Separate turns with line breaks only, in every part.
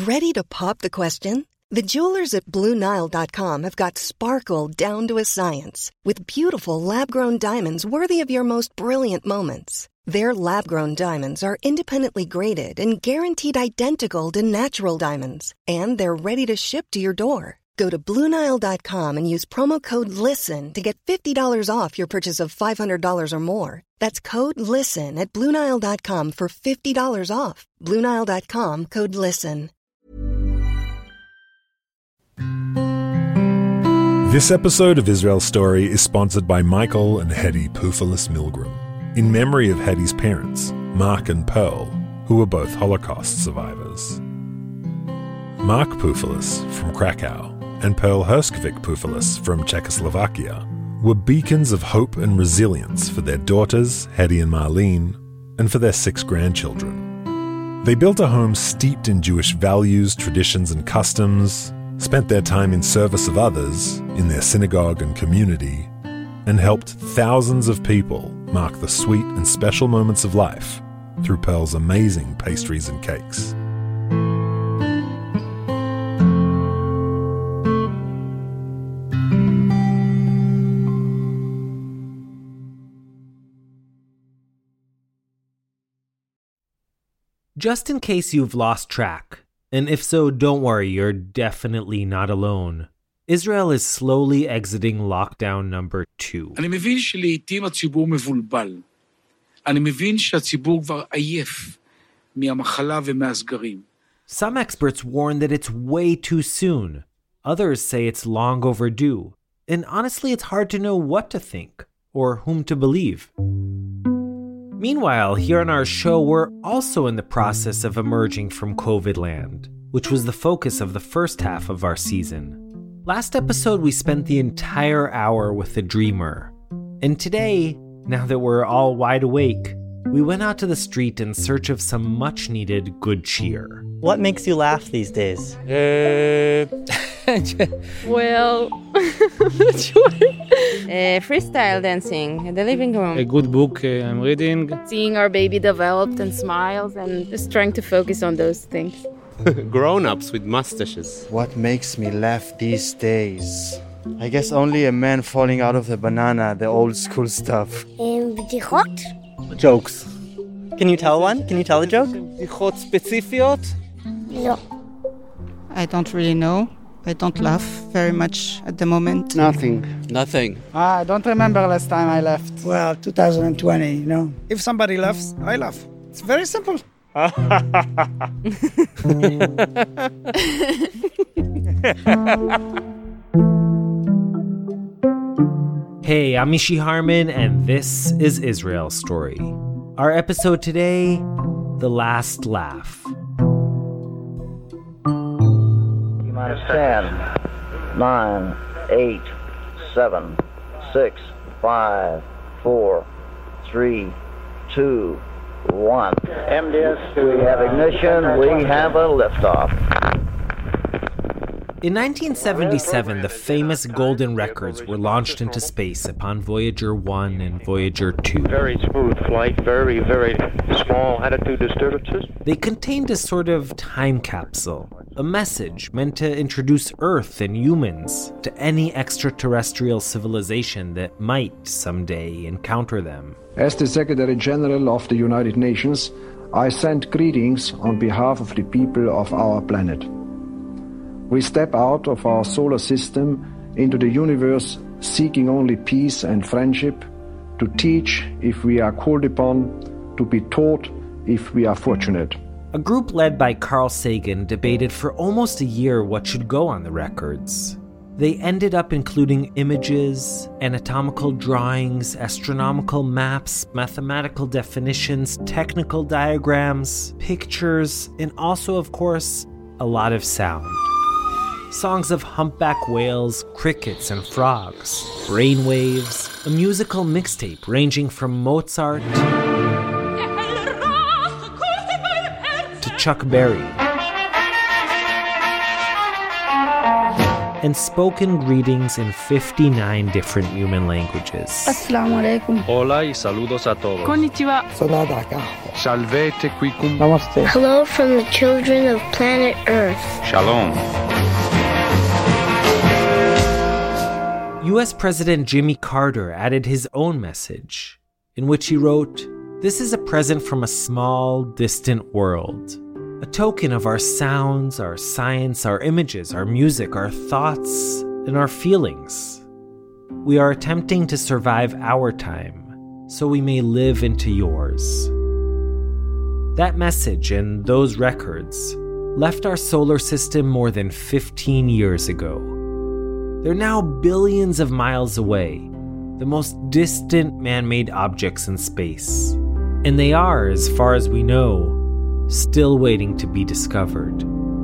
Ready to pop the question? The jewelers at BlueNile.com have got sparkle down to a science with beautiful lab-grown diamonds worthy of your most brilliant moments. Their lab-grown diamonds are independently graded and guaranteed identical to natural diamonds, and they're ready to ship to your door. Go to BlueNile.com and use promo code LISTEN to get $50 off your purchase of $500 or more. That's code LISTEN at BlueNile.com for $50 off. BlueNile.com, code LISTEN.
This episode of Israel Story is sponsored by Michael and Hedy Poufalis-Milgram, in memory of Hedy's parents, Mark and Pearl, who were both Holocaust survivors. Mark Poufalis from Krakow and Pearl Herskovich-Poufalis from Czechoslovakia were beacons of hope and resilience for their daughters, Hedy and Marlene, and for their 6 grandchildren. They built a home steeped in Jewish values, traditions, and customs, spent their time in service of others in their synagogue and community, and helped thousands of people mark the sweet and special moments of life through Pearl's amazing pastries and cakes.
Just in case you've lost track, and if so, don't worry, you're definitely not alone. Israel is slowly exiting lockdown number 2.
אני מבין שלעיתים הציבור מבולבל. אני מבין שהציבור כבר עייף מהמחלה ומהסגרים.
Some experts warn that it's way too soon. Others say it's long overdue. And honestly, it's hard to know what to think or whom to believe. Meanwhile, here on our show, we're also in the process of emerging from COVID land, which was the focus of the first half of our season. Last episode, we spent the entire hour with the dreamer. And today, now that we're all wide awake, we went out to the street in search of some much-needed good cheer.
What makes you laugh these days?
Well, not sure. Freestyle dancing in the living room.
A good book I'm reading.
Seeing our baby develop and smiles and just trying to focus on those things.
Grown-ups with mustaches.
What makes me laugh these days? I guess only a man falling out of the banana, the old school stuff.
בדיחות?
Jokes. Can you tell one? Can you tell a joke?
בדיחות ספציפיות?
לא.
I don't really know. I don't laugh very much at the moment.
Nothing.
I don't remember last time I laughed.
Well, 2020, you know.
If somebody laughs, I laugh. It's very simple.
Hey, I'm Mishy Harman, and this is Israel Story. Our episode today, The Last Laugh.
10, 9, 8, 7, 6, 5, 4, 3, 2, 1. MDS, we have ignition, we have a liftoff.
In 1977, the famous Golden Records were launched into space upon Voyager 1 and Voyager 2.
Very smooth flight, very, very small attitude disturbances.
They contained a sort of time capsule, a message meant to introduce Earth and humans to any extraterrestrial civilization that might someday encounter them.
As the Secretary General of the United Nations, I send greetings on behalf of the people of our planet. We step out of our solar system into the universe seeking only peace and friendship, to teach if we are called upon, to be taught if we are fortunate.
A group led by Carl Sagan debated for almost a year what should go on the records. They ended up including images, anatomical drawings, astronomical maps, mathematical definitions, technical diagrams, pictures, and also, of course, a lot of sound. Songs of humpback whales, crickets, and frogs, brainwaves, a musical mixtape ranging from Mozart to Chuck Berry. and spoken greetings in 59 different human languages.
Assalamu alaikum.
Hola y saludos a todos.
Konnichiwa.
Salvete quicum.
Namaste.
Hello from the children of planet Earth.
Shalom.
US President Jimmy Carter added his own message, in which he wrote, "This is a present from a small, distant world. A token of our sounds, our science, our images, our music, our thoughts, and our feelings. We are attempting to survive our time, so we may live into yours." That message and those records left our solar system more than 15 years ago. They're now billions of miles away, the most distant man-made objects in space. And they are, as far as we know, still waiting to be discovered.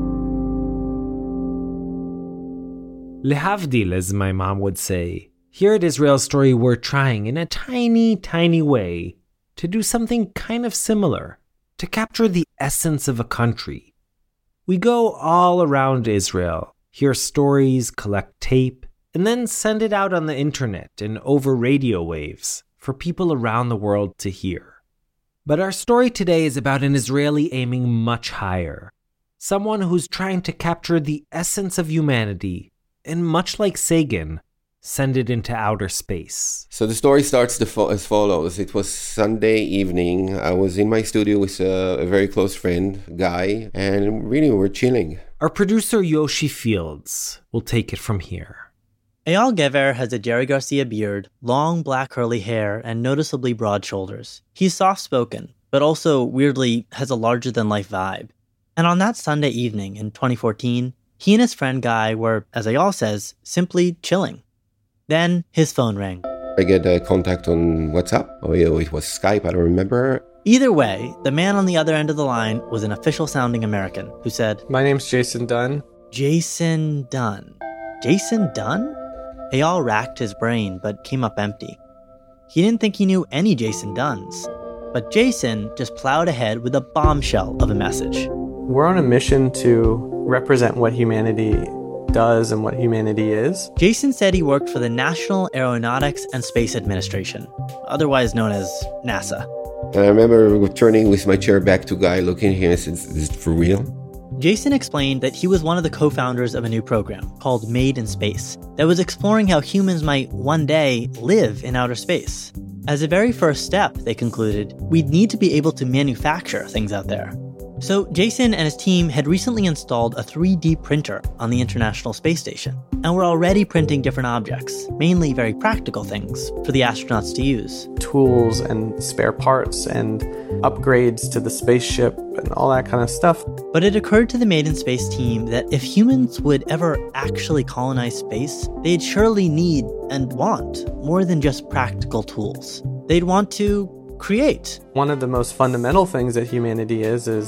Lehavdil, as my mom would say, here at Israel Story we're trying in a tiny, tiny way to do something kind of similar, to capture the essence of a country. We go all around Israel, hear stories, collect tape, and then send it out on the internet and over radio waves for people around the world to hear. But our story today is about an Israeli aiming much higher, someone who's trying to capture the essence of humanity and, much like Sagan, send it into outer space.
So the story starts as follows. It was Sunday evening. I was in my studio with a very close friend, Guy, and really we were chilling.
Our producer Yoshi Fields will take it from here.
Eyal Gever has a Jerry Garcia beard, long black curly hair, and noticeably broad shoulders. He's soft-spoken, but also, weirdly, has a larger-than-life vibe. And on that Sunday evening in 2014, he and his friend Guy were, as Eyal says, simply chilling. Then his phone rang.
I get a contact on WhatsApp. Oh yeah, it was Skype, I don't remember.
Either way, the man on the other end of the line was an official-sounding American who said,
"My name's Jason Dunn."
Jason Dunn. Jason Dunn? Eyal racked his brain, but came up empty. He didn't think he knew any Jason Dunns. But Jason just plowed ahead with a bombshell of a message.
We're on a mission to represent what humanity does and what humanity is.
Jason said he worked for the National Aeronautics and Space Administration, otherwise known as NASA.
And I remember turning with my chair back to Guy, looking at him and said, "Is it for real?"
Jason explained that he was one of the co-founders of a new program called Made in Space that was exploring how humans might one day live in outer space. As a very first step, they concluded, we'd need to be able to manufacture things out there. So Jason and his team had recently installed a 3D printer on the International Space Station, and were already printing different objects, mainly very practical things for the astronauts to use.
Tools and spare parts and upgrades to the spaceship and all that kind of stuff.
But it occurred to the Made in Space team that if humans would ever actually colonize space, they'd surely need and want more than just practical tools. They'd want to create.
One of the most fundamental things that humanity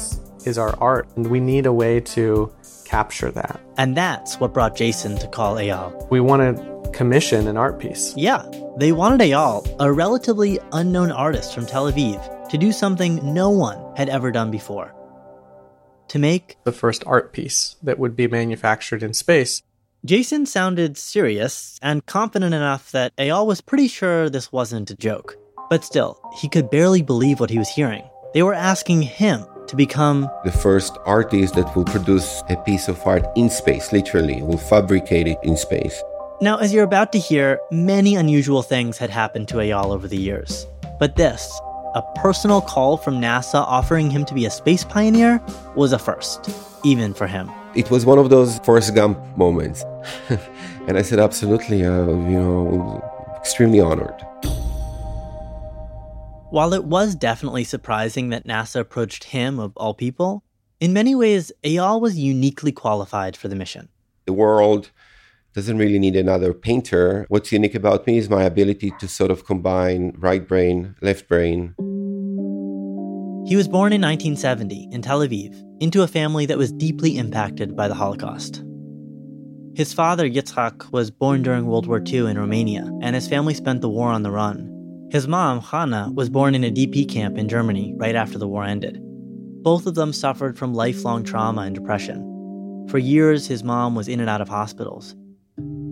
is our art, and we need a way to capture that.
And that's what brought Jason to call Eyal.
We want to commission an art piece.
Yeah, they wanted Eyal, a relatively unknown artist from Tel Aviv, to do something no one had ever done before. To make
the first art piece that would be manufactured in space.
Jason sounded serious and confident enough that Eyal was pretty sure this wasn't a joke. But still, he could barely believe what he was hearing. They were asking him to become
the first artist that will produce a piece of art in space, literally, will fabricate it in space.
Now, as you're about to hear, many unusual things had happened to Eyal over the years. But this, a personal call from NASA offering him to be a space pioneer, was a first, even for him.
It was one of those Forrest Gump moments. And I said, absolutely, extremely honored.
While it was definitely surprising that NASA approached him, of all people, in many ways, Eyal was uniquely qualified for the mission.
The world doesn't really need another painter. What's unique about me is my ability to sort of combine right brain, left brain.
He was born in 1970 in Tel Aviv, into a family that was deeply impacted by the Holocaust. His father, Yitzhak, was born during World War II in Romania, and his family spent the war on the run. His mom, Hannah, was born in a DP camp in Germany right after the war ended. Both of them suffered from lifelong trauma and depression. For years, his mom was in and out of hospitals.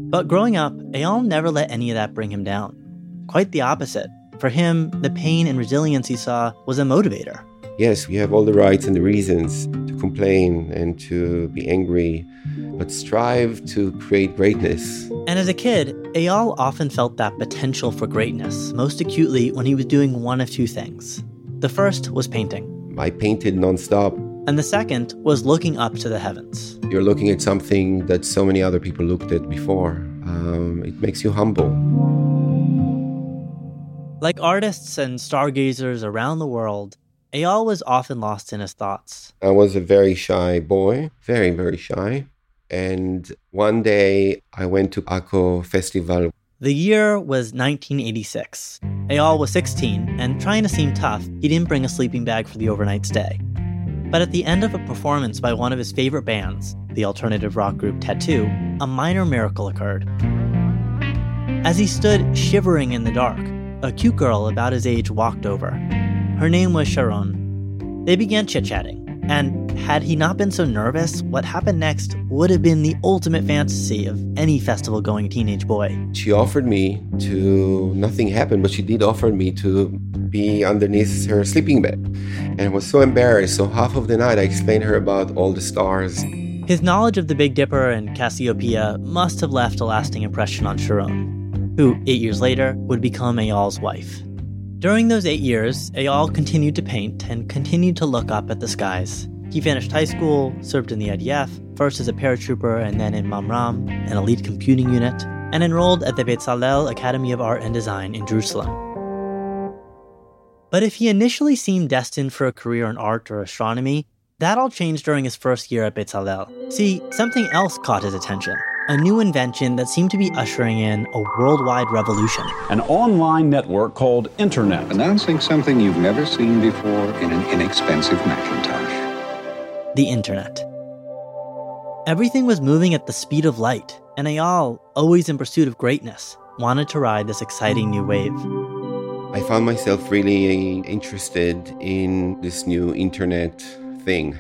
But growing up, Eyal never let any of that bring him down. Quite the opposite. For him, the pain and resilience he saw was a motivator.
Yes, we have all the rights and the reasons to complain and to be angry, but strive to create greatness.
And as a kid, Eyal often felt that potential for greatness most acutely when he was doing one of two things. The first was painting.
I painted nonstop.
And the second was looking up to the heavens.
You're looking at something that so many other people looked at before. It makes you humble.
Like artists and stargazers around the world, Eyal was often lost in his thoughts.
I was a very shy boy, very, very shy. And one day I went to Akko Festival.
The year was 1986. Eyal was 16, and trying to seem tough, he didn't bring a sleeping bag for the overnight stay. But at the end of a performance by one of his favorite bands, the alternative rock group Tattoo, a minor miracle occurred. As he stood shivering in the dark, a cute girl about his age walked over. Her name was Sharon. They began chit-chatting, and had he not been so nervous, what happened next would have been the ultimate fantasy of any festival-going teenage boy.
She offered me to, nothing happened, but she did offer me to be underneath her sleeping bag. And I was so embarrassed, so half of the night I explained her about all the stars.
His knowledge of the Big Dipper and Cassiopeia must have left a lasting impression on Sharon, who 8 years later would become Eyal's wife. During those 8 years, Eyal continued to paint and continued to look up at the skies. He finished high school, served in the IDF, first as a paratrooper and then in Mamram, an elite computing unit, and enrolled at the Bezalel Academy of Art and Design in Jerusalem. But if he initially seemed destined for a career in art or astronomy, that all changed during his first year at Bezalel. See, something else caught his attention. A new invention that seemed to be ushering in a worldwide revolution.
An online network called Internet.
Announcing something you've never seen before in an inexpensive Macintosh.
The Internet. Everything was moving at the speed of light, and Eyal, always in pursuit of greatness, wanted to ride this exciting new wave.
I found myself really interested in this new internet thing.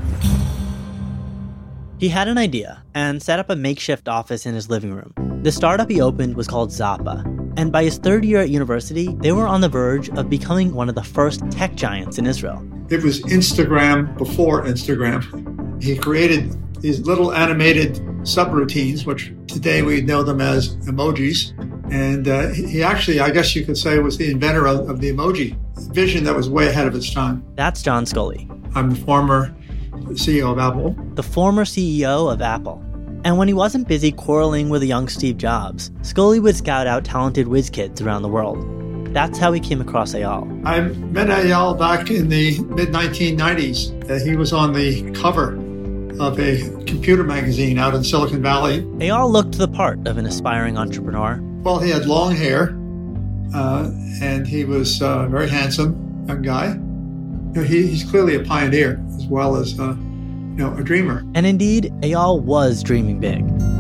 He had an idea and set up a makeshift office in his living room. The startup he opened was called Zappa, and by his third year at university, they were on the verge of becoming one of the first tech giants in Israel.
It was Instagram before Instagram. He created these little animated subroutines, which today we know them as emojis. And he actually, I guess you could say, was the inventor of the emoji, a vision that was way ahead of its time.
That's John Sculley.
I'm the former CEO of Apple.
The former CEO of Apple. And when he wasn't busy quarreling with a young Steve Jobs, Sculley would scout out talented whiz kids around the world. That's how he came across Eyal.
I met Eyal back in the mid-1990s. He was on the cover of a computer magazine out in Silicon Valley.
Eyal looked the part of an aspiring entrepreneur.
Well, he had long hair, and he was a very handsome young guy. You know, he's clearly a pioneer as well as a dreamer.
And indeed, Eyal was dreaming big.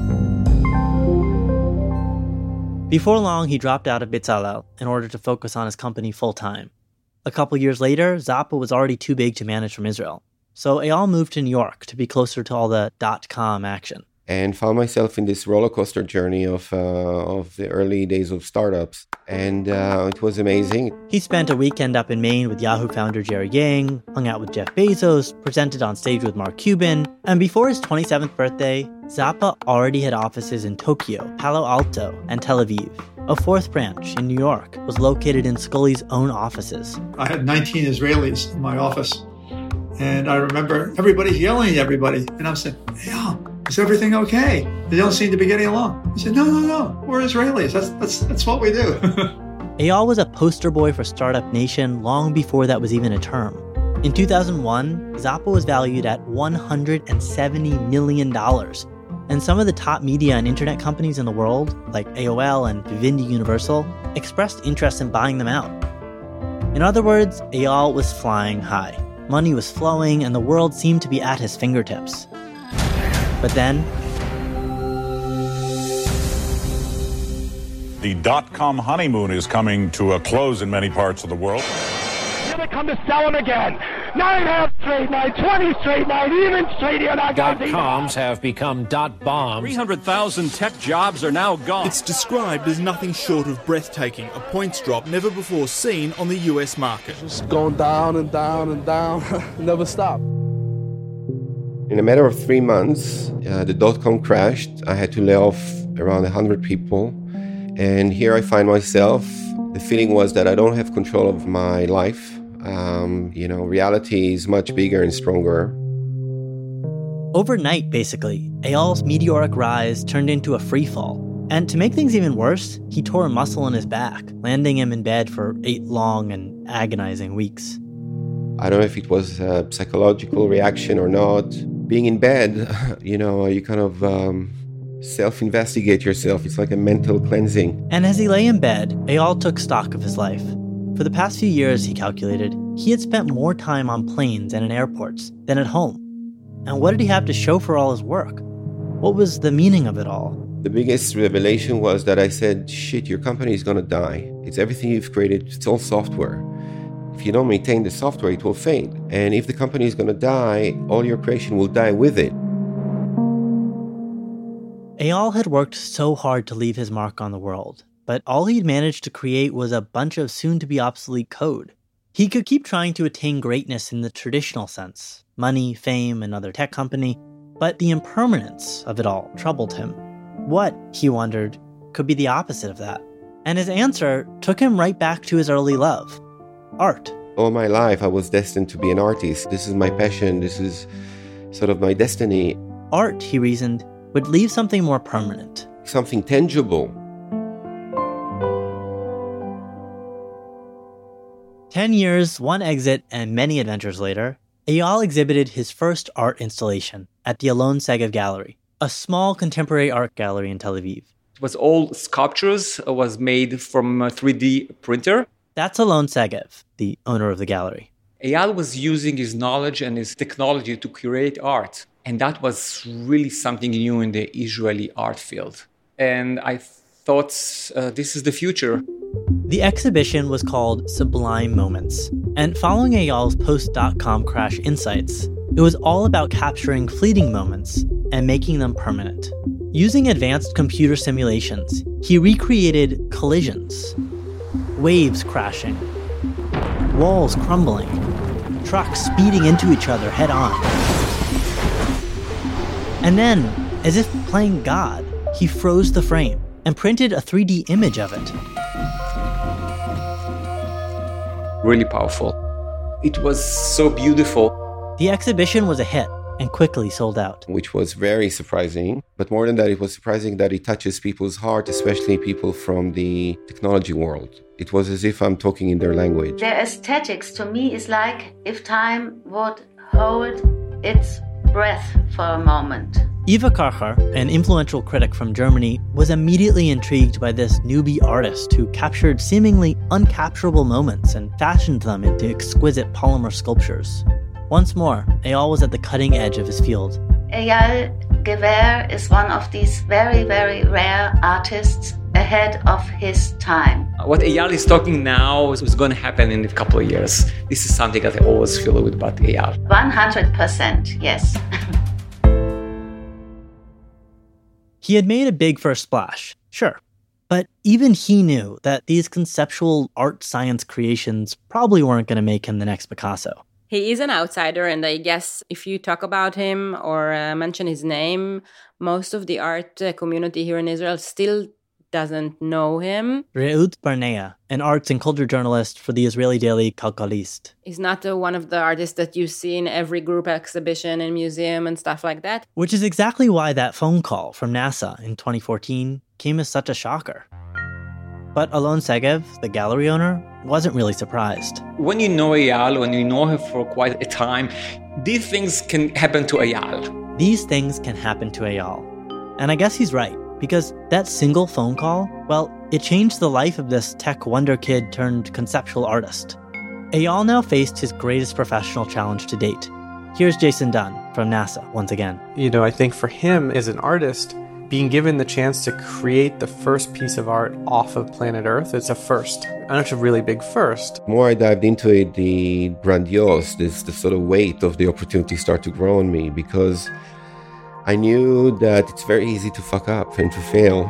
Before long, he dropped out of Bezalel in order to focus on his company full-time. A couple years later, Zappa was already too big to manage from Israel. So Eyal moved to New York to be closer to all the .com action.
And found myself in this roller coaster journey of the early days of startups. And it was amazing.
He spent a weekend up in Maine with Yahoo founder Jerry Yang, hung out with Jeff Bezos, presented on stage with Mark Cuban, and before his 27th birthday, Zappa already had offices in Tokyo, Palo Alto, and Tel Aviv. A fourth branch in New York was located in Sculley's own offices.
I had 19 Israelis in my office. And I remember everybody yelling at everybody. And I'm saying, Eyal, is everything okay? They don't seem to be getting along. He said, no, we're Israelis. That's what we do.
Eyal was a poster boy for Startup Nation long before that was even a term. In 2001, Zappa was valued at $170 million. And some of the top media and internet companies in the world, like AOL and Vivendi Universal, expressed interest in buying them out. In other words, Eyal was flying high. Money was flowing, and the world seemed to be at his fingertips. But then...
The .com honeymoon is coming to a close in many parts of the world.
Here they come to sell them again.
9 straight night, 20 straight night, even straight here.
.coms have become .bombs.
300,000 tech jobs are now gone.
It's described as nothing short of breathtaking, a points drop never before seen on the US market.
Just going down and down and down, never stop.
In a matter of 3 months, the dot-com crashed. I had to lay off around 100 people. And here I find myself. The feeling was that I don't have control of my life. Reality is much bigger and stronger.
Overnight, basically, Eyal's meteoric rise turned into a free fall. And to make things even worse, he tore a muscle in his back, landing him in bed for 8 long and agonizing weeks.
I don't know if it was a psychological reaction or not. Being in bed, you kind of self-investigate yourself. It's like a mental cleansing.
And as he lay in bed, Eyal took stock of his life. For the past few years, he calculated, he had spent more time on planes and in airports than at home. And what did he have to show for all his work? What was the meaning of it all?
The biggest revelation was that I said, shit, your company is going to die. It's everything you've created. It's all software. If you don't maintain the software, it will fade. And if the company is going to die, all your creation will die with it.
Eyal had worked so hard to leave his mark on the world, but all he'd managed to create was a bunch of soon-to-be-obsolete code. He could keep trying to attain greatness in the traditional sense, money, fame, another tech company, but the impermanence of it all troubled him. What, he wondered, could be the opposite of that? And his answer took him right back to his early love. Art.
All my life, I was destined to be an artist. This is my passion. This is sort of my destiny.
Art, he reasoned, would leave something more permanent.
Something tangible.
10 years, one exit, and many adventures later, Eyal exhibited his first art installation at the Alon Segev Gallery, a small contemporary art gallery in Tel Aviv.
It was all sculptures, was made from a 3D printer.
That's Alon Segev, the owner of the gallery.
Eyal was using his knowledge and his technology to create art. And that was really something new in the Israeli art field. And I thought, this is the future.
The exhibition was called Sublime Moments. And following Eyal's post.com crash insights, it was all about capturing fleeting moments and making them permanent. Using advanced computer simulations, he recreated collisions. Waves crashing, walls crumbling, trucks speeding into each other head-on. And then, as if playing God, he froze the frame and printed a 3D image of it.
Really powerful. It was so beautiful.
The exhibition was a hit and quickly sold out.
Which was very surprising. But more than that, it was surprising that it touches people's heart, especially people from the technology world. It was as if I'm talking in their language.
Their aesthetics, to me, is like if time would hold its breath for a moment.
Eva Karcher, an influential critic from Germany, was immediately intrigued by this newbie artist who captured seemingly uncapturable moments and fashioned them into exquisite polymer sculptures. Once more, Eyal was at the cutting edge of his field.
Eyal Gever is one of these very, very rare artists ahead of his time.
What Eyal is talking now is going to happen in a couple of years. This is something that I always feel with about Eyal.
100%, yes.
He had made a big first splash, sure. But even he knew that these conceptual art science creations probably weren't going to make him the next Picasso.
He is an outsider, and I guess if you talk about him or mention his name, most of the art community here in Israel still doesn't know him.
Reut Barnea, an arts and culture journalist for the Israeli daily Kalkalist.
He's not one of the artists that you see in every group exhibition and museum and stuff like that.
Which is exactly why that phone call from NASA in 2014 came as such a shocker. But Alon Segev, the gallery owner, wasn't really surprised.
When you know Eyal, when you know him for quite a time, these things can happen to Eyal.
These things can happen to Eyal. And I guess he's right, because that single phone call, well, it changed the life of this tech wonder kid turned conceptual artist. Eyal now faced his greatest professional challenge to date. Here's Jason Dunn from NASA once again.
I think for him as an artist, being given the chance to create the first piece of art off of planet Earth, it's a first. And it's a really big first.
The more I dived into it, the grandiose, the sort of weight of the opportunity started to grow on me, because I knew that it's very easy to fuck up and to fail.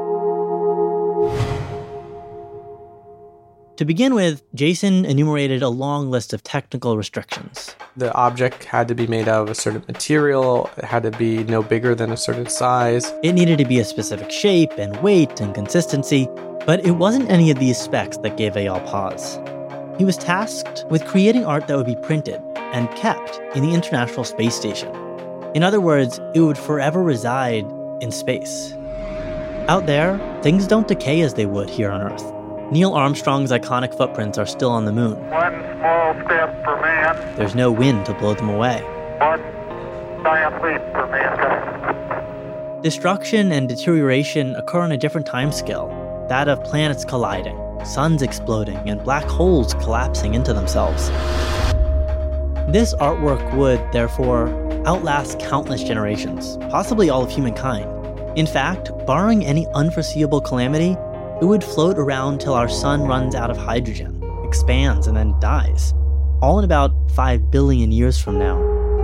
To begin with, Jason enumerated a long list of technical restrictions.
The object had to be made out of a certain material, it had to be no bigger than a certain size.
It needed to be a specific shape and weight and consistency, but it wasn't any of these specs that gave Eyal pause. He was tasked with creating art that would be printed and kept in the International Space Station. In other words, it would forever reside in space. Out there, things don't decay as they would here on Earth. Neil Armstrong's iconic footprints are still on the moon.
One small step for man.
There's no wind to blow them away.
One giant leap for mankind.
Destruction and deterioration occur on a different timescale, that of planets colliding, suns exploding, and black holes collapsing into themselves. This artwork would, therefore, outlast countless generations, possibly all of humankind. In fact, barring any unforeseeable calamity, it would float around till our sun runs out of hydrogen, expands, and then dies, all in about 5 billion years from now.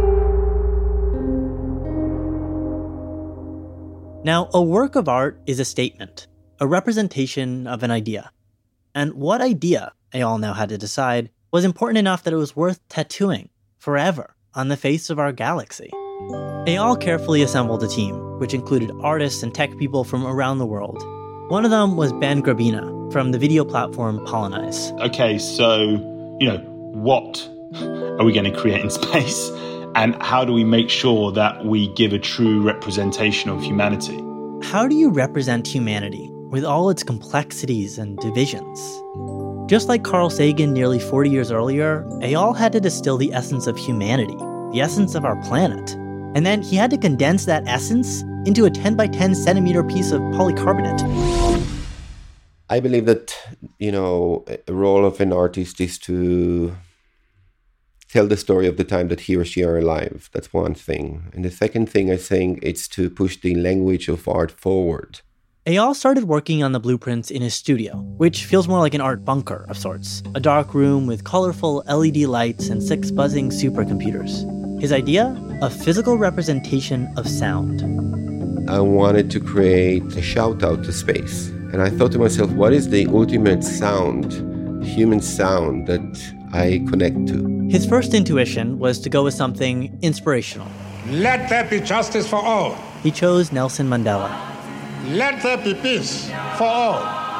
Now, a work of art is a statement, a representation of an idea. And what idea, Eyal now had to decide, was important enough that it was worth tattooing forever on the face of our galaxy. Eyal carefully assembled a team, which included artists and tech people from around the world. One of them was Ben Grabina from the video platform Polynize.
Okay, so, what are we going to create in space? And how do we make sure that we give a true representation of humanity?
How do you represent humanity with all its complexities and divisions? Just like Carl Sagan nearly 40 years earlier, Eyal had to distill the essence of humanity, the essence of our planet. And then he had to condense that essence into a 10 by 10 centimeter piece of polycarbonate.
I believe that, a role of an artist is to tell the story of the time that he or she are alive. That's one thing. And the second thing, I think, it's to push the language of art forward.
Eyal started working on the blueprints in his studio, which feels more like an art bunker of sorts. A dark room with colorful LED lights and 6 buzzing supercomputers. His idea? A physical representation of sound.
I wanted to create a shout-out to space. And I thought to myself, what is the ultimate sound, human sound, that I connect to?
His first intuition was to go with something inspirational.
Let there be justice for all.
He chose Nelson Mandela.
Let there be peace for all.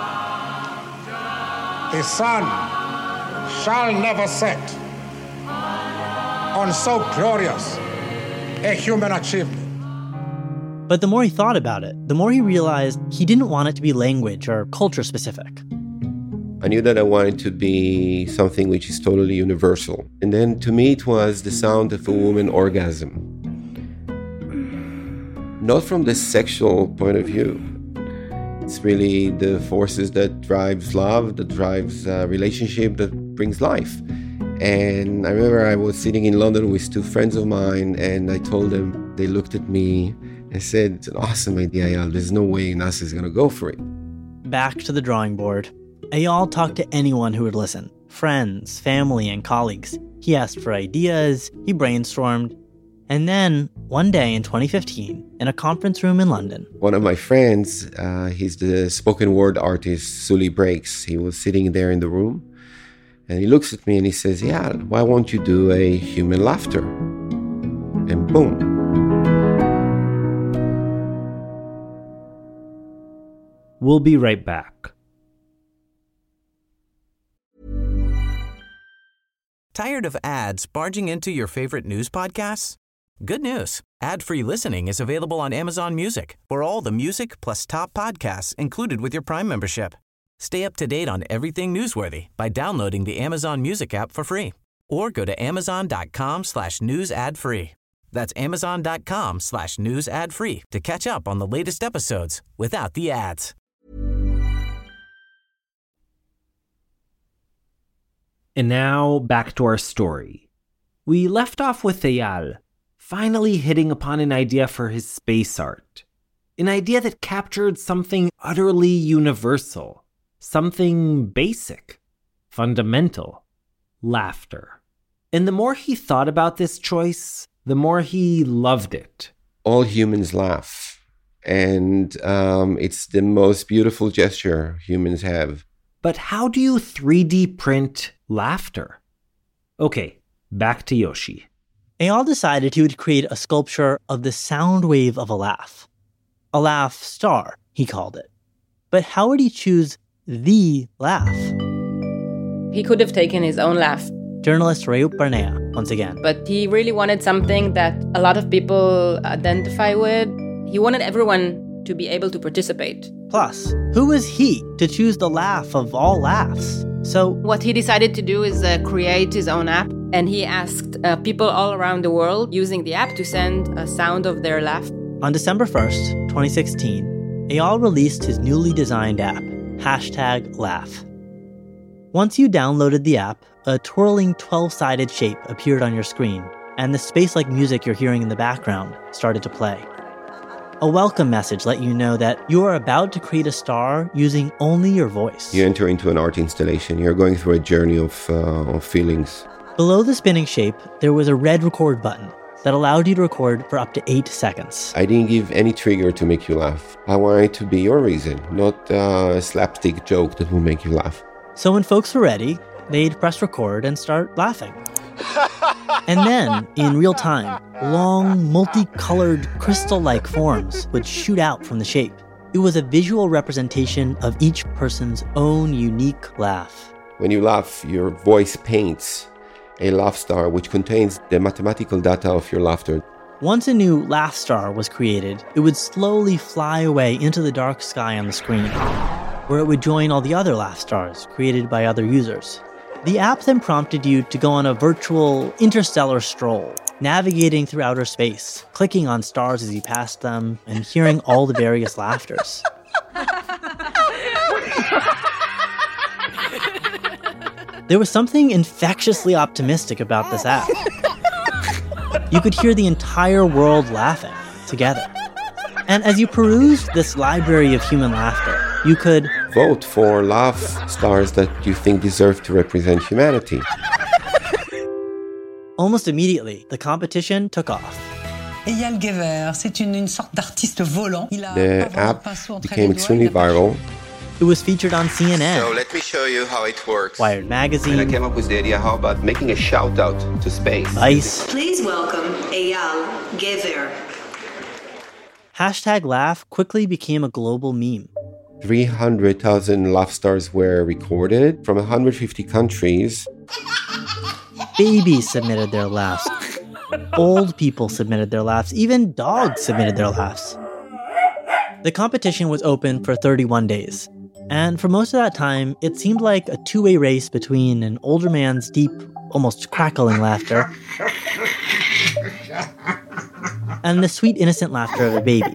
The sun shall never set on so glorious a human achievement.
But the more he thought about it, the more he realized he didn't want it to be language or culture specific.
I knew that I wanted to be something which is totally universal. And then to me it was the sound of a woman orgasm. Not from the sexual point of view. It's really the forces that drives love, that drives relationship, that brings life. And I remember I was sitting in London with 2 friends of mine, and I told them, they looked at me and said, it's an awesome idea, Eyal. There's no way NASA is going to go for it.
Back to the drawing board. Eyal talked to anyone who would listen. Friends, family, and colleagues. He asked for ideas, he brainstormed. And then, one day in 2015, in a conference room in London,
one of my friends, he's the spoken word artist, Sully Breaks. He was sitting there in the room, and he looks at me and he says, yeah, why won't you do a human laughter? And boom.
We'll be right back.
Tired of ads barging into your favorite news podcasts? Good news. Ad-free listening is available on Amazon Music for all the music plus top podcasts included with your Prime membership. Stay up to date on everything newsworthy by downloading the Amazon Music app for free or go to amazon.com/news ad free. That's amazon.com/news ad free to catch up on the latest episodes without the ads.
And now back to our story. We left off with Eyal finally hitting upon an idea for his space art. An idea that captured something utterly universal, something basic, fundamental, laughter. And the more he thought about this choice, the more he loved it.
All humans laugh, and it's the most beautiful gesture humans have.
But how do you 3D print laughter? Okay, back to Yoshi.
Eyal decided he would create a sculpture of the sound wave of a laugh. A laugh star, he called it. But how would he choose the laugh?
He could have taken his own laugh.
Journalist Rayut Barnea, once again.
But he really wanted something that a lot of people identify with. He wanted everyone to be able to participate.
Plus, who was he to choose the laugh of all laughs? So
what he decided to do is create his own app. And he asked people all around the world using the app to send a sound of their laugh.
On December 1st, 2016, Eyal released his newly designed app, #Laugh. Once you downloaded the app, a twirling 12-sided shape appeared on your screen, and the space-like music you're hearing in the background started to play. A welcome message let you know that you are about to create a star using only your voice.
You enter into an art installation. You're going through a journey of feelings.
Below the spinning shape, there was a red record button that allowed you to record for up to 8 seconds.
I didn't give any trigger to make you laugh. I wanted it to be your reason, not a slapstick joke that will make you laugh.
So when folks were ready, they'd press record and start laughing. And then, in real time, long, multicolored, crystal-like forms would shoot out from the shape. It was a visual representation of each person's own unique laugh.
When you laugh, your voice paints a laugh star which contains the mathematical data of your laughter.
Once a new laugh star was created, it would slowly fly away into the dark sky on the screen, where it would join all the other laugh stars created by other users. The app then prompted you to go on a virtual interstellar stroll, navigating through outer space, clicking on stars as you passed them, and hearing all the various laughters. There was something infectiously optimistic about this app. You could hear the entire world laughing together. And as you perused this library of human laughter, you could
vote for laugh stars that you think deserve to represent humanity.
Almost immediately, the competition took off.
Eyal Gever, c'est une sorte d'artiste volant.
The app became extremely viral.
It was featured on CNN.
So let me show you how it works.
Wired magazine.
And I came up with the idea, how about making a shout out to space?
Vice.
Please welcome Eyal Gever.
#Laugh quickly became a global meme.
300,000 laugh stars were recorded from 150 countries.
Babies submitted their laughs. Old people submitted their laughs. Even dogs submitted their laughs. The competition was open for 31 days. And for most of that time, it seemed like a two-way race between an older man's deep, almost crackling laughter and the sweet, innocent laughter of a baby.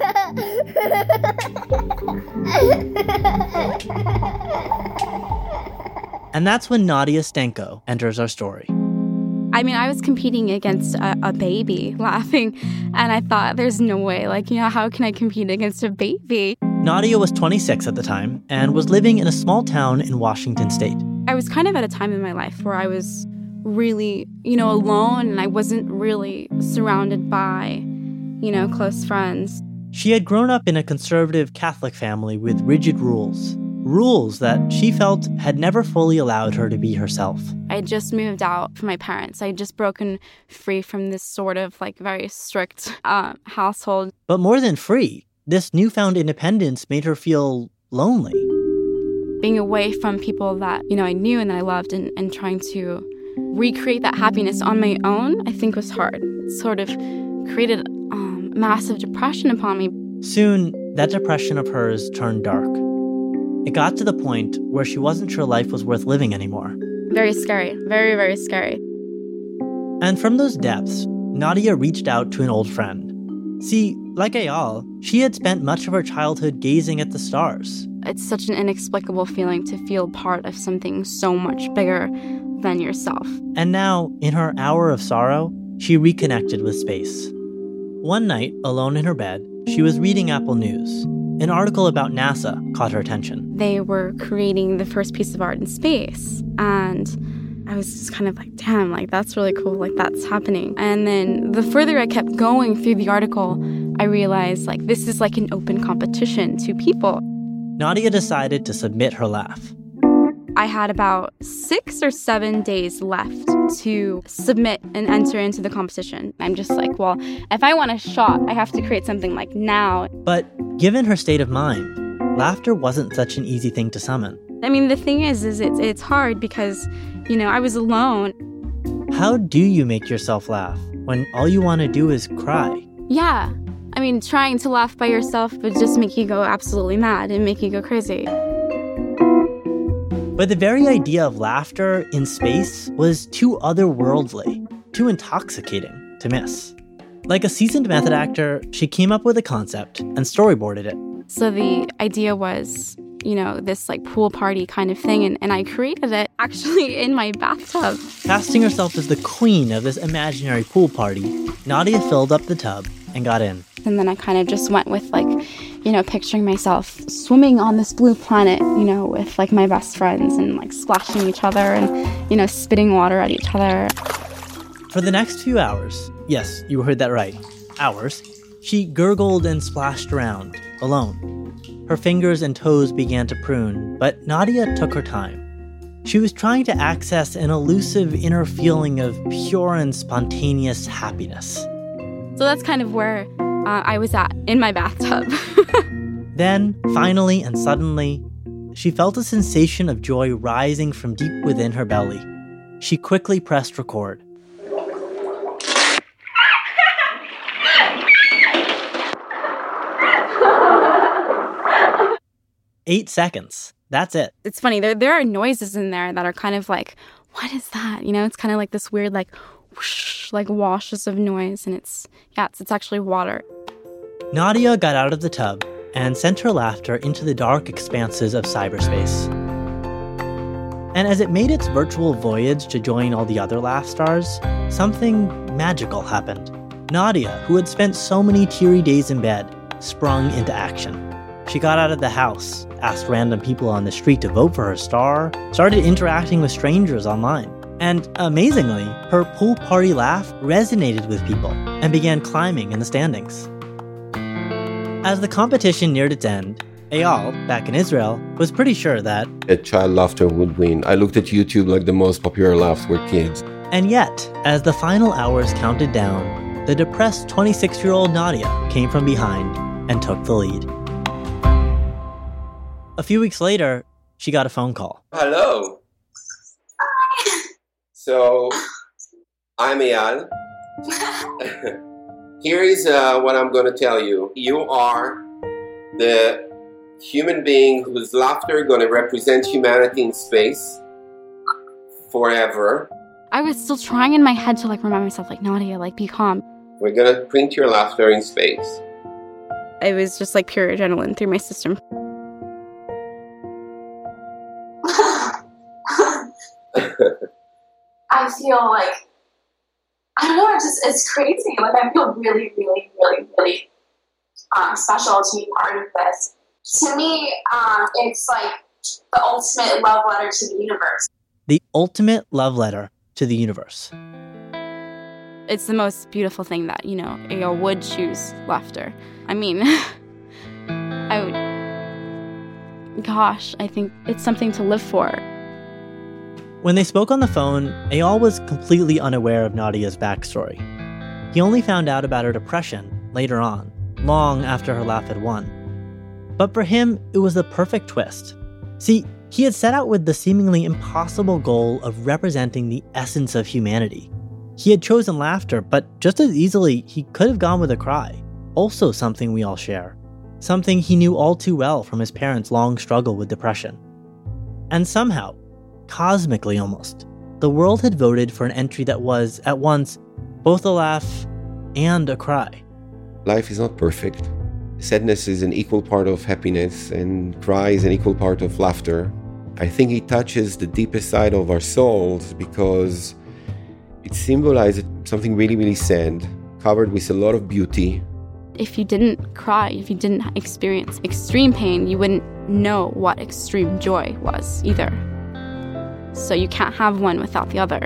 And that's when Nadia Stenko enters our story.
I mean, I was competing against a baby laughing, and I thought, there's no way, how can I compete against a baby?
Nadia was 26 at the time and was living in a small town in Washington state.
I was kind of at a time in my life where I was really, alone, and I wasn't really surrounded by, close friends.
She had grown up in a conservative Catholic family with rigid rules. Rules that she felt had never fully allowed her to be herself.
I had just moved out from my parents. I had just broken free from this sort of very strict household.
But more than free, this newfound independence made her feel lonely.
Being away from people that, I knew and that I loved and trying to recreate that happiness on my own, I think was hard. It sort of created massive depression upon me.
Soon, that depression of hers turned dark. It got to the point where she wasn't sure life was worth living anymore.
Very scary. Very, very scary.
And from those depths, Nadia reached out to an old friend. See, like Eyal, she had spent much of her childhood gazing at the stars.
It's such an inexplicable feeling to feel part of something so much bigger than yourself.
And now, in her hour of sorrow, she reconnected with space. One night, alone in her bed, she was reading Apple News. An article about NASA caught her attention.
They were creating the first piece of art in space, and I was just kind of like, damn, like, that's really cool, like, that's happening. And then the further I kept going through the article, I realized, like, this is like an open competition to people.
Nadia decided to submit her laugh.
I had about 6 or 7 days left to submit and enter into the competition. I'm just like, well, if I want a shot, I have to create something like now.
But given her state of mind, laughter wasn't such an easy thing to summon.
I mean, the thing is it's hard because, you know, I was alone.
How do you make yourself laugh when all you want to do is cry?
Yeah. I mean, trying to laugh by yourself would just make you go absolutely mad and make you go crazy.
But the very idea of laughter in space was too otherworldly, too intoxicating to miss. Like a seasoned method actor, she came up with a concept and storyboarded it.
So the idea was, you know, this like pool party kind of thing, and I created it actually in my bathtub.
Casting herself as the queen of this imaginary pool party, Nadia filled up the tub and got in.
And then I kind of just went with like, you know, picturing myself swimming on this blue planet, you know, with like my best friends and like splashing each other and, you know, spitting water at each other.
For the next few hours, yes, you heard that right, hours, she gurgled and splashed around, alone. Her fingers and toes began to prune, but Nadia took her time. She was trying to access an elusive inner feeling of pure and spontaneous happiness.
So that's kind of where I was at, in my bathtub.
Then, finally and suddenly, she felt a sensation of joy rising from deep within her belly. She quickly pressed record. "8 seconds. That's it."
It's funny, there are noises in there that are kind of like, what is that? You know, it's kind of like this weird, like, whoosh, like washes of noise, and it's actually water.
Nadia got out of the tub and sent her laughter into the dark expanses of cyberspace. And as it made its virtual voyage to join all the other laugh stars, something magical happened. Nadia, who had spent so many teary days in bed, sprung into action. She got out of the house, asked random people on the street to vote for her star, started interacting with strangers online. And amazingly, her pool party laugh resonated with people and began climbing in the standings. As the competition neared its end, Eyal, back in Israel, was pretty sure that
child laughter would win. I looked at YouTube like the most popular laughs were kids.
And yet, as the final hours counted down, the depressed 26-year-old Nadia came from behind and took the lead. A few weeks later, she got a phone call.
Hello. So, I'm Eyal. Here is what I'm going to tell you. You are the human being whose laughter is going to represent humanity in space forever.
I was still trying in my head to like remind myself, like, Nadia, like, be calm.
We're going to print your laughter in space.
It was just like pure adrenaline through my system.
I feel like, I don't know, it's crazy. Like, I feel really, really, really, really special to be part of this. To me, it's like the ultimate love letter to the universe.
The ultimate love letter to the universe.
It's the most beautiful thing that, you know, Eyal would choose laughter. I mean, I think it's something to live for.
When they spoke on the phone, Eyal was completely unaware of Nadia's backstory. He only found out about her depression later on, long after her laugh had won. But for him, it was the perfect twist. See, he had set out with the seemingly impossible goal of representing the essence of humanity. He had chosen laughter, but just as easily, he could have gone with a cry. Also something we all share. Something he knew all too well from his parents' long struggle with depression. And somehow, cosmically almost, the world had voted for an entry that was, at once, both a laugh and a cry.
Life is not perfect. Sadness is an equal part of happiness, and cry is an equal part of laughter. I think it touches the deepest side of our souls because it symbolizes something really, really sad, covered with a lot of beauty.
if you didn't cry, if you didn't experience extreme pain, you wouldn't know what extreme joy was either. So you can't have one without the other.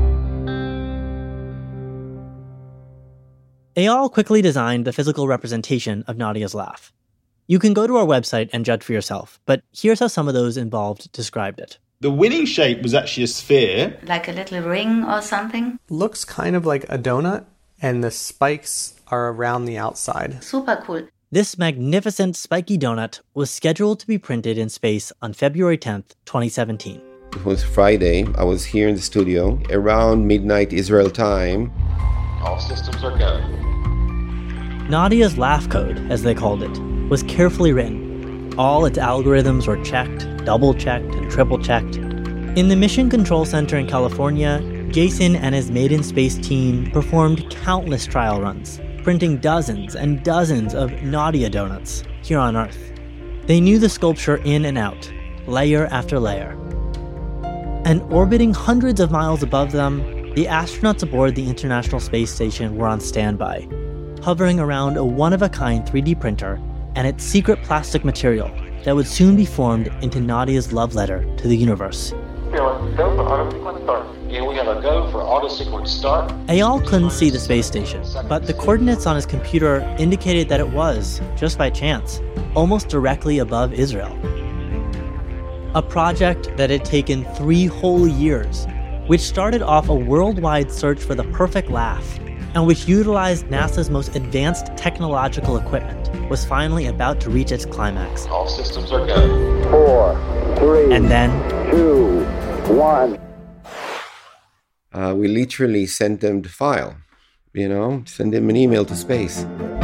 Eyal quickly designed the physical representation of Nadia's laugh. You can go to our website and judge for yourself, but here's how some of those involved described it.
The winning shape was actually a sphere.
Like a little ring or something?
Looks kind of like a donut, and the spikes are around the outside.
Super cool.
This magnificent spiky donut was scheduled to be printed in space on February 10th, 2017.
It was Friday. I was here in the studio around midnight Israel time.
All systems are go.
Nadia's laugh code, as they called it, was carefully written. All its algorithms were checked, double-checked, and triple-checked. In the Mission Control Center in California, Jason and his Made in Space team performed countless trial runs, printing dozens and dozens of Nadia donuts here on Earth. They knew the sculpture in and out, layer after layer. And orbiting hundreds of miles above them, the astronauts aboard the International Space Station were on standby, hovering around a one-of-a-kind 3D printer and its secret plastic material that would soon be formed into Nadia's love letter to the universe.
Go for auto sequence start. Yeah, we have a go for auto sequence start.
Eyal couldn't see the space station, but the coordinates on his computer indicated that it was, just by chance, almost directly above Israel. A project that had taken 3 whole years, which started off a worldwide search for the perfect laugh, and which utilized NASA's most advanced technological equipment, was finally about to reach its climax.
All systems are go.
4, 3,
and then
2, 1.
We literally sent them the file, send them an email to space.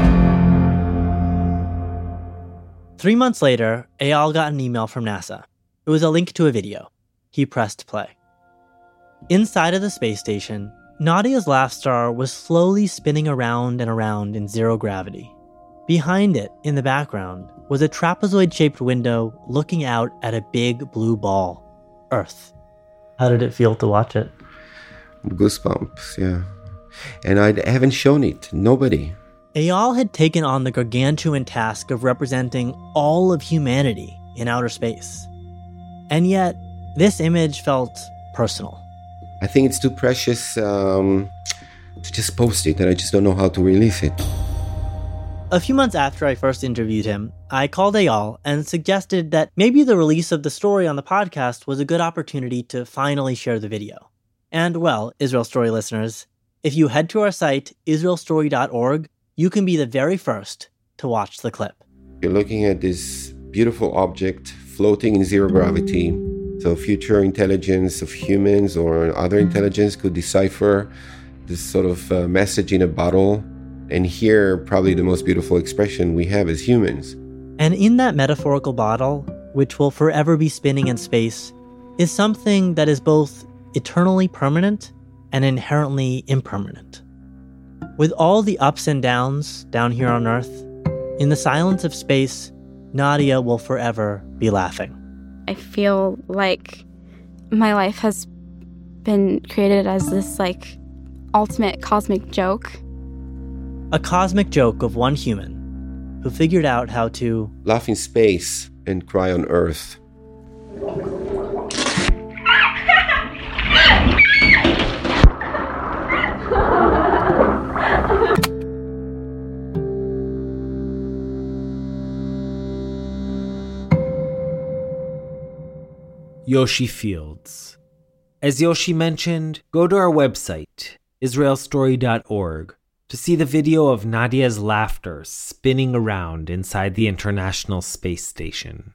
3 months later, Eyal got an email from NASA. It was a link to a video. He pressed play. Inside of the space station, Nadia's laugh star was slowly spinning around and around in zero gravity. Behind it, in the background, was a trapezoid-shaped window looking out at a big blue ball, Earth. How did it feel to watch it?
Goosebumps, yeah. And I haven't shown it. Nobody.
Eyal had taken on the gargantuan task of representing all of humanity in outer space. And yet, this image felt personal.
I think it's too precious to just post it, and I just don't know how to release it.
A few months after I first interviewed him, I called Eyal and suggested that maybe the release of the story on the podcast was a good opportunity to finally share the video. And, well, Israel Story listeners, if you head to our site, israelstory.org, you can be the very first to watch the clip.
You're looking at this beautiful object floating in zero gravity. So future intelligence of humans or other intelligence could decipher this sort of message in a bottle and hear probably the most beautiful expression we have as humans.
And in that metaphorical bottle, which will forever be spinning in space, is something that is both eternally permanent and inherently impermanent. With all the ups and downs down here on Earth, in the silence of space, Nadia will forever be laughing.
I feel like my life has been created as this ultimate cosmic joke.
A cosmic joke of one human who figured out how to
laugh in space and cry on Earth.
Yoshi Fields. As Yoshi mentioned, go to our website, israelstory.org, to see the video of Nadia's laughter spinning around inside the International Space Station.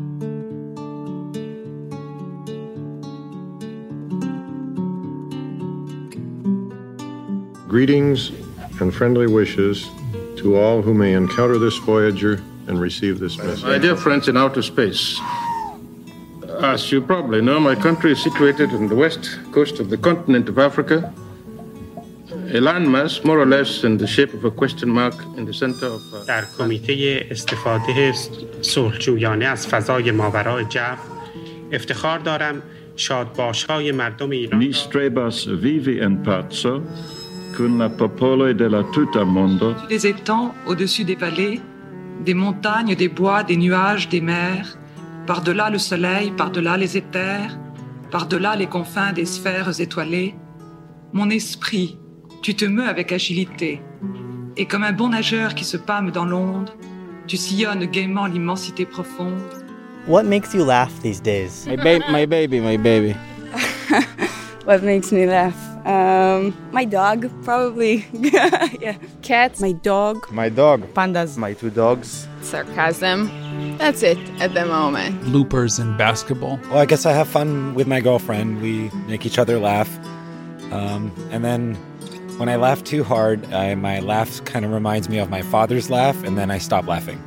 Greetings and friendly wishes to all who may encounter this Voyager and receive this message. My dear friends in outer space, as you probably know, my country is situated on the west coast of the continent of Africa, a landmass more or less in the shape of a question mark in the center of...
در کمیته استفاده صلحجویانه از فضای ماورای جو افتخار دارم شادباش‌های مردم ایران.
Ni strebas vivi en paco,
con popolo della tutto mondo.
Des étangs, au-dessus des vallées, des montagnes, des bois, des nuages, des mers, par-delà le soleil, par-delà les éthers, par-delà les confins des sphères étoilées, mon esprit, tu te meus avec agilité, et comme un bon nageur qui se pâme dans l'onde, tu sillonnes gaiement l'immensité profonde.
What makes you laugh these days?
My baby.
What makes me laugh? My dog, probably. Yeah. Cats. My dog.
My dog.
Pandas.
My 2 dogs.
Sarcasm. That's it at the moment.
Bloopers in basketball.
Well, I guess I have fun with my girlfriend. We make each other laugh. And then when I laugh too hard, my laugh kind of reminds me of my father's laugh, and then I stop laughing.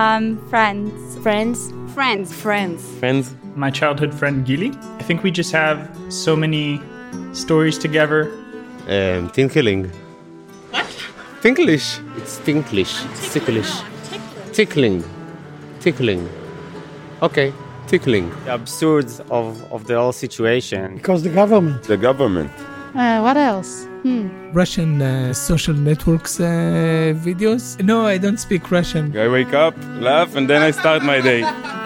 Friends. My childhood friend Gili. I think we just have so many stories together.
Tinkling.
What?
Tinklish. It's tinklish. It's ticklish. Tickling. Okay, tickling. The absurd of the whole situation.
Because the government.
The government.
What else?
Russian social networks videos. No, I don't speak Russian.
I wake up, laugh, and then I start my day.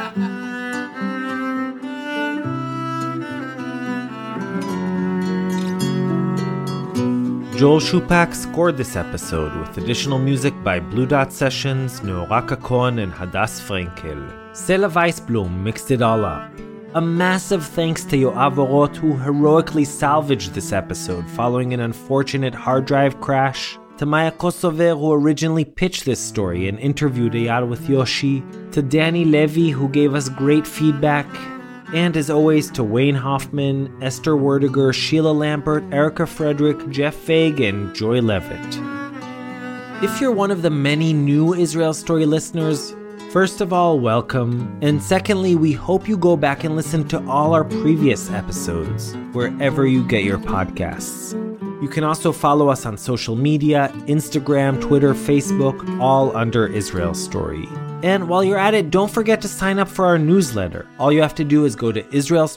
Joel Shupak scored this episode with additional music by Blue Dot Sessions, Noora Kakon, and Hadas Frenkel. Sela Weisblum mixed it all up. A massive thanks to Yoav Orot, who heroically salvaged this episode following an unfortunate hard drive crash. To Maya Kosover, who originally pitched this story and interviewed Eyal with Yoshi. To Danny Levy, who gave us great feedback. And as always, to Wayne Hoffman, Esther Werdiger, Sheila Lambert, Erica Frederick, Jeff Feig, and Joy Levitt. If you're one of the many new Israel Story listeners, first of all, welcome. And secondly, we hope you go back and listen to all our previous episodes, wherever you get your podcasts. You can also follow us on social media, Instagram, Twitter, Facebook, all under Israel Story. And while you're at it, don't forget to sign up for our newsletter. All you have to do is go to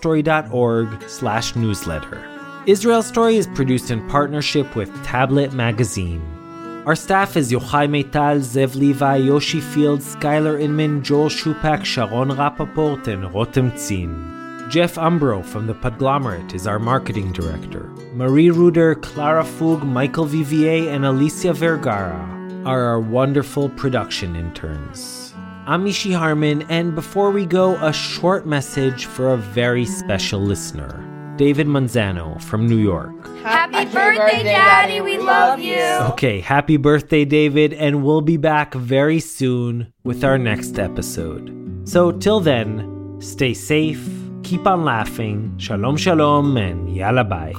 israelstory.org/newsletter. Israel Story is produced in partnership with Tablet Magazine. Our staff is Yochai Meital, Zev Levi, Yoshi Fields, Skylar Inman, Joel Shupak, Sharon Rappaport, and Rotem Tzin. Jeff Umbro from The Podglomerate is our marketing director. Marie Ruder, Clara Fug, Michael Vivier, and Alicia Vergara are our wonderful production interns. I'm Mishi Harman, and before we go, a short message for a very special listener, David Manzano from New York.
Happy birthday, Daddy! We love you!
Okay, happy birthday, David, and we'll be back very soon with our next episode. So till then, stay safe, keep on laughing, shalom shalom, and yalla bye.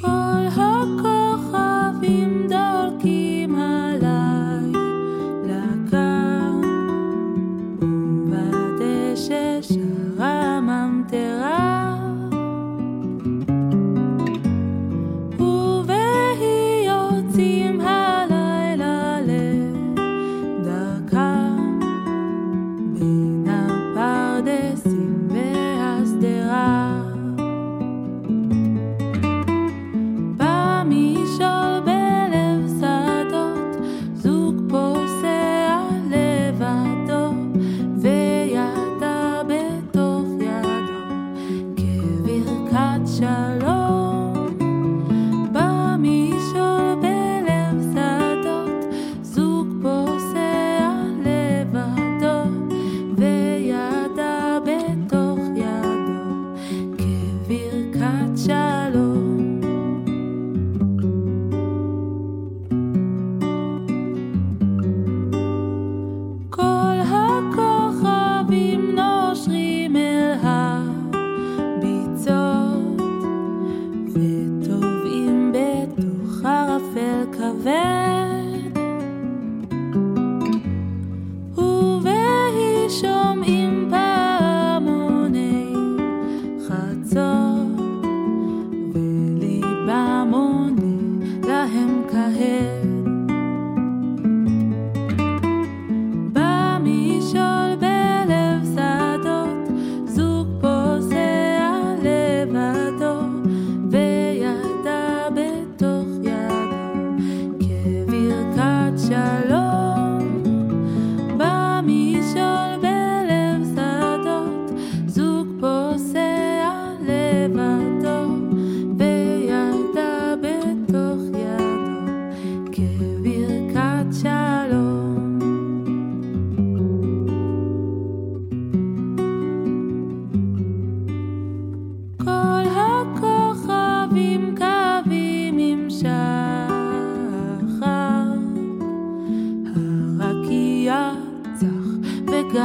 וידע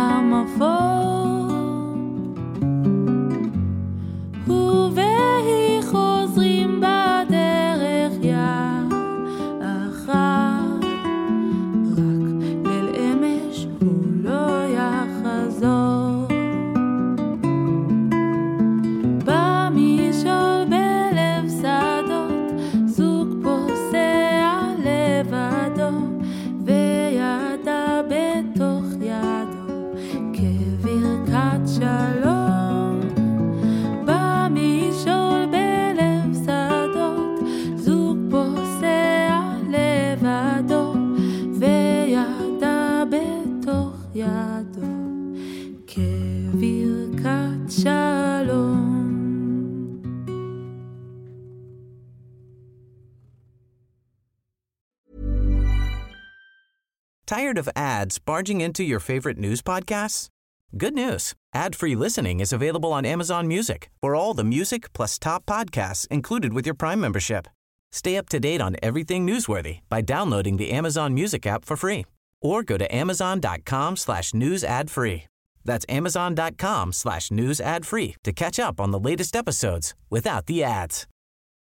Tired of ads barging into your favorite news podcasts? Good news. Ad-free listening is available on Amazon Music for all the music plus top podcasts included with your Prime membership. Stay up to date on everything newsworthy by downloading the Amazon Music app for free or go to amazon.com/news ad free. That's amazon.com/news ad free to catch up on the latest episodes without the ads.